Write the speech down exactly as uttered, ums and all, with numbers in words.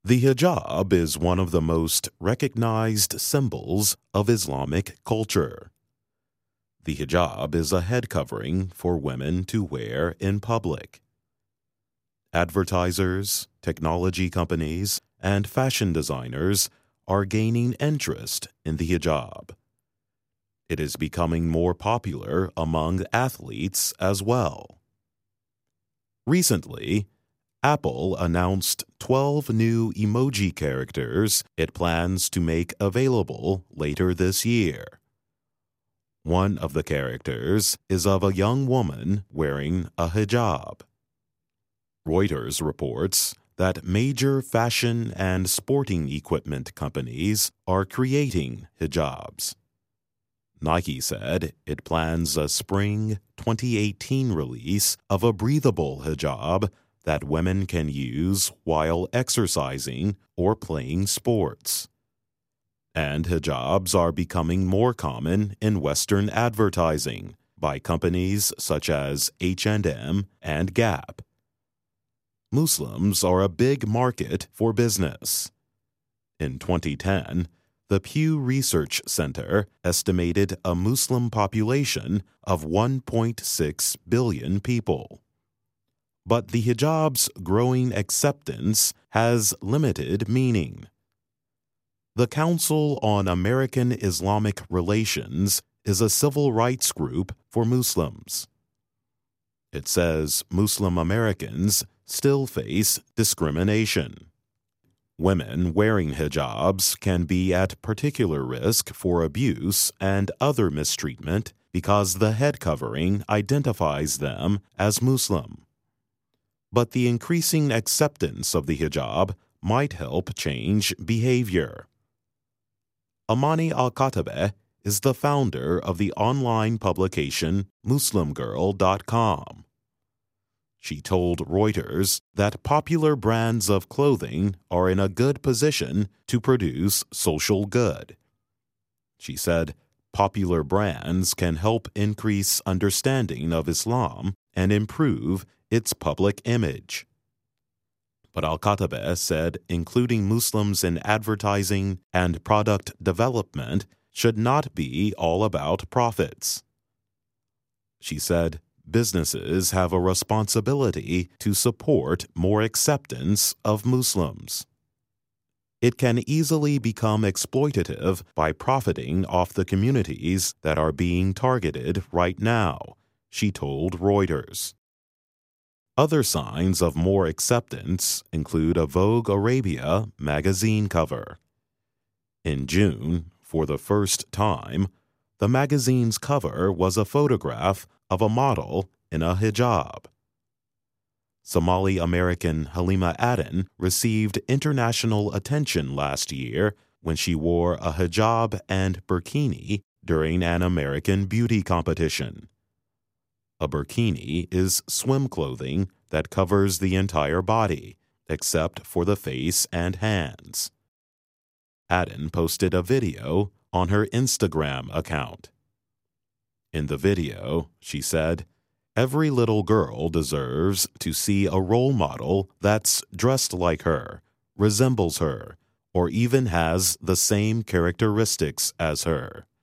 The hijab is one of the most recognized symbols of Islamic culture. The hijab is a head covering for women to wear in public. Advertisers, technology companies, and fashion designers are gaining interest in the hijab. It is becoming more popular among athletes as well. Recently, Apple announced twelve new emoji characters it plans to make available later this year. One of the characters is of a young woman wearing a hijab. Reuters reports that major fashion and sporting equipment companies are creating hijabs. Nike said it plans a spring twenty eighteen release of a breathable hijab that women can use while exercising or playing sports. And hijabs are becoming more common in Western advertising by companies such as H and M and Gap. Muslims are a big market for business. In twenty ten, the Pew Research Center estimated a Muslim population of one point six billion people. But the hijab's growing acceptance has limited meaning. The Council on American Islamic Relations is a civil rights group for Muslims. It says Muslim Americans still face discrimination. Women wearing hijabs can be at particular risk for abuse and other mistreatment because the head covering identifies them as Muslim. But the increasing acceptance of the hijab might help change behavior. Amani Al-Khatabeh is the founder of the online publication Muslim Girl dot com. She told Reuters that popular brands of clothing are in a good position to produce social good. She said popular brands can help increase understanding of Islam and improve its public image. But Al-Khatabeh said including Muslims in advertising and product development should not be all about profits. She said businesses have a responsibility to support more acceptance of Muslims. It can easily become exploitative by profiting off the communities that are being targeted right now, she told Reuters. Other signs of more acceptance include a Vogue Arabia magazine cover. In June, for the first time, the magazine's cover was a photograph of a model in a hijab. Somali-American Halima Aden received international attention last year when she wore a hijab and burkini during an American beauty competition. A burkini is swim clothing that covers the entire body, except for the face and hands. Aden posted a video on her Instagram account. In the video, she said, "Every little girl deserves to see a role model that's dressed like her, resembles her, or even has the same characteristics as her.